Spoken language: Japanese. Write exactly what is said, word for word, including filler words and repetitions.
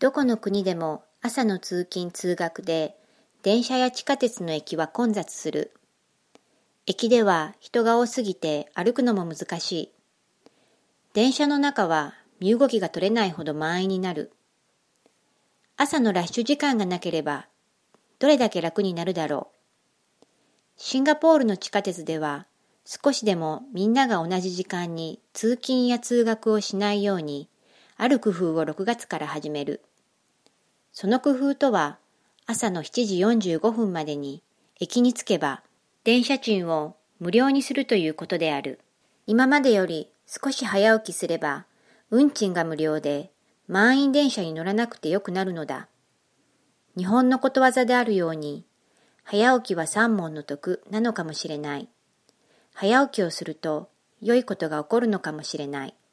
どこの国でも朝の通勤通学で電車や地下鉄の駅は混雑する。駅では人が多すぎて歩くのも難しい。電車の中は身動きが取れないほど満員になる。朝のラッシュ時間がなければどれだけ楽になるだろう。シンガポールの地下鉄では少しでもみんなが同じ時間に通勤や通学をしないようにある工夫をろくがつから始める。その工夫とは朝のしちじよんじゅうごふんまでに駅に着けば電車賃を無料にするということである。今までより少し早起きすれば運賃が無料で満員電車に乗らなくてよくなるのだ。日本のことわざであるように早起きは三文の徳なのかもしれない。早起きをすると良いことが起こるのかもしれない。